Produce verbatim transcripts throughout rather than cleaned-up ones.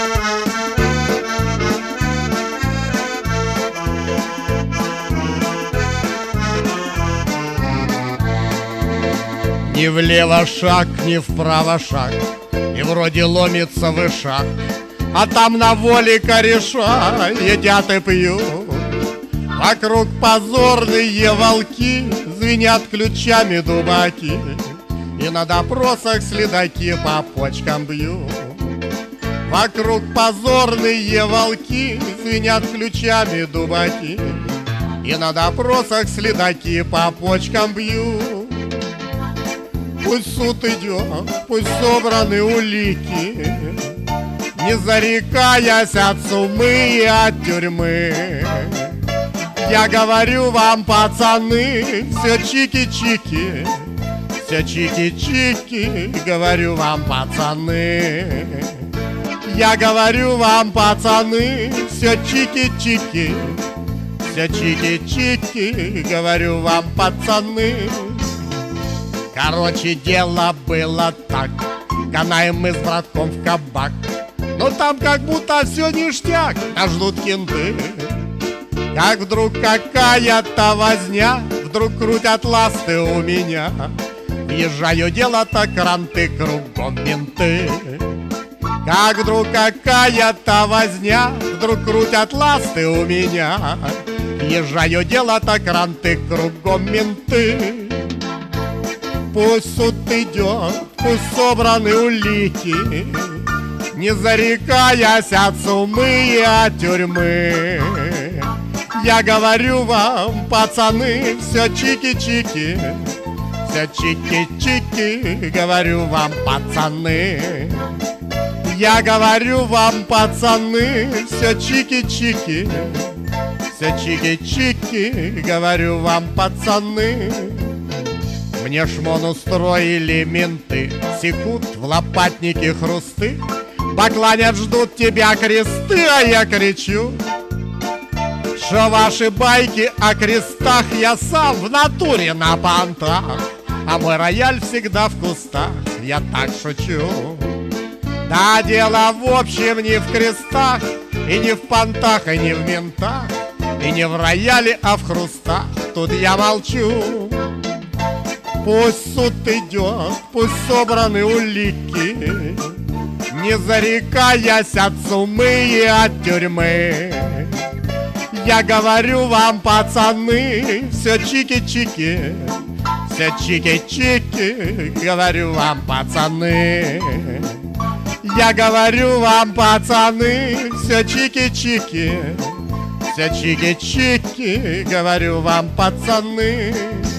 Ни влево шаг, ни вправо шаг, и вроде ломится вышаг, а там на воле кореша едят и пьют. Вокруг позорные волки, звенят ключами дубаки, и на допросах следаки по почкам бьют. Вокруг позорные волки, звенят ключами дубаки, и на допросах следаки по почкам бьют. Пусть суд идет, пусть собраны улики, не зарекаясь от сумы и от тюрьмы. Я говорю вам, пацаны, все чики-чики, все чики-чики, говорю вам, пацаны. Я говорю вам, пацаны, все чики-чики, все чики-чики, говорю вам, пацаны. Короче, дело было так, канаем мы с братком в кабак, но там как будто все ништяк, нас ждут кенты. Как вдруг какая-то возня, вдруг крутят ласты у меня. Въезжаю, дело-то кранты, кругом менты. Как вдруг какая-то возня, вдруг крутят ласты у меня. Въезжаю, дело-то кранты, кругом менты. Пусть суд идет, пусть собраны улики, не зарекаясь от сумы и от тюрьмы. Я говорю вам, пацаны, все чики-чики, все чики-чики, говорю вам, пацаны. Я говорю вам, пацаны, все чики-чики, все чики-чики, говорю вам, пацаны. Мне шмон устроили менты, секут в лопатнике хрусты, бакланят, ждут тебя кресты, а я кричу, что ваши байки о крестах я сам в натуре на понтах, а мой рояль всегда в кустах, я так шучу. Да дело в общем не в крестах, и не в понтах, и не в ментах, и не в рояле, а в хрустах, тут я молчу. Пусть суд идет, пусть собраны улики, не зарекаясь от сумы и от тюрьмы. Я говорю вам, пацаны, все чики-чики, все чики-чики, говорю вам, пацаны. Я говорю вам, пацаны, все чики-чики, все чики-чики, говорю вам, пацаны.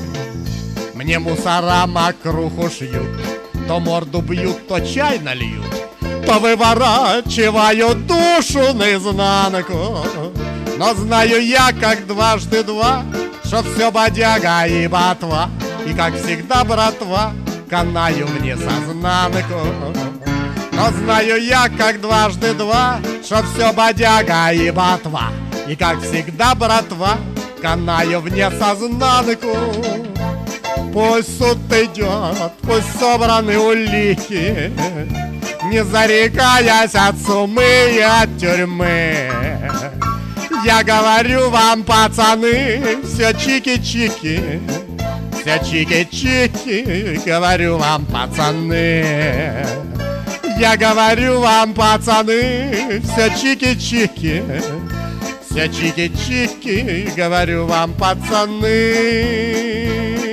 Мне мусора мокруху шьют, то морду бьют, то чай нальют, то выворачивают душу наизнанку. Но знаю я, как дважды два, что все бодяга и ботва, и, как всегда, братва, канаю мне сознанку. Но знаю я, как дважды два, что все бодяга и ботва, и, как всегда, братва, канаю мне сознанку. Пусть суд идет, пусть собраны улики, не зарекаясь от сумы и от тюрьмы. Я говорю вам, пацаны, все чики-чики, все чики-чики, говорю вам, пацаны. Я говорю вам, пацаны, все чики-чики, все чики-чики, говорю вам, пацаны.